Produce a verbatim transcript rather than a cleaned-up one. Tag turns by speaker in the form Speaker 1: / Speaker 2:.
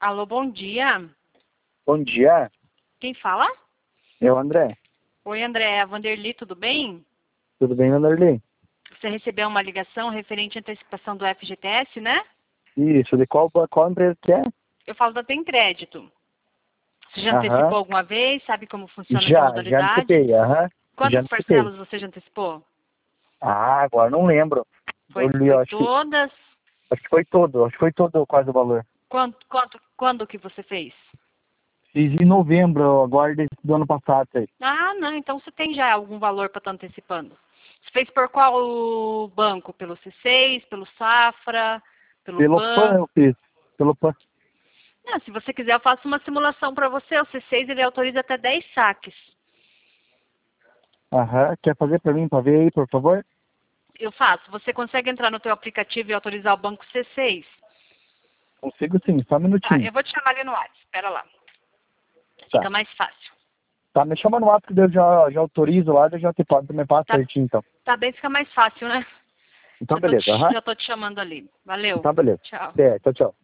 Speaker 1: Alô, bom dia.
Speaker 2: Bom dia,
Speaker 1: Quem fala?
Speaker 2: é o André.
Speaker 1: Oi, André. É a Vanderly, tudo bem?
Speaker 2: Tudo bem, Vanderlei?
Speaker 1: Você recebeu uma ligação referente à antecipação do F G T S, né?
Speaker 2: Isso, de qual, qual empresa que é?
Speaker 1: Eu falo da Tem Crédito. Você já
Speaker 2: Aham.
Speaker 1: antecipou alguma vez? Sabe como funciona essa
Speaker 2: Já, já
Speaker 1: modalidade?
Speaker 2: antecipei, aham. Já
Speaker 1: Quantas
Speaker 2: antecipei.
Speaker 1: parcelas você já antecipou?
Speaker 2: Ah, agora não lembro. Eu
Speaker 1: Foi,
Speaker 2: li,
Speaker 1: foi
Speaker 2: acho que,
Speaker 1: todas?
Speaker 2: acho que foi todo, acho que foi todo quase o valor.
Speaker 1: Quanto, quanto, quando que você fez?
Speaker 2: Fiz em novembro, agora desse, do ano passado. Aí.
Speaker 1: Ah, não. Então você tem já algum valor para estar antecipando. Você fez por qual banco? Pelo C seis, pelo Safra, pelo
Speaker 2: Pelo P A
Speaker 1: Pan?
Speaker 2: N eu fiz, pelo P A N.
Speaker 1: Não, se você quiser, eu faço uma simulação para você. O C seis ele autoriza até dez saques.
Speaker 2: Aham, quer fazer pra mim, pra ver aí, por favor?
Speaker 1: Eu faço. Você consegue entrar no teu aplicativo e autorizar o banco C seis?
Speaker 2: Consigo sim, só um
Speaker 1: Tá,
Speaker 2: minutinho.
Speaker 1: eu vou te chamar ali no WhatsApp. Espera lá.
Speaker 2: Tá.
Speaker 1: Fica mais fácil.
Speaker 2: Tá, me chama no WhatsApp que eu já, já autorizo lá, eu já te pago, também passo
Speaker 1: Tá,
Speaker 2: certinho então.
Speaker 1: tá bem, fica mais fácil, né?
Speaker 2: Então
Speaker 1: Já tô
Speaker 2: beleza,
Speaker 1: te,
Speaker 2: aham.
Speaker 1: já tô te chamando ali. Valeu.
Speaker 2: Então beleza.
Speaker 1: Tchau.
Speaker 2: É, tchau, tchau.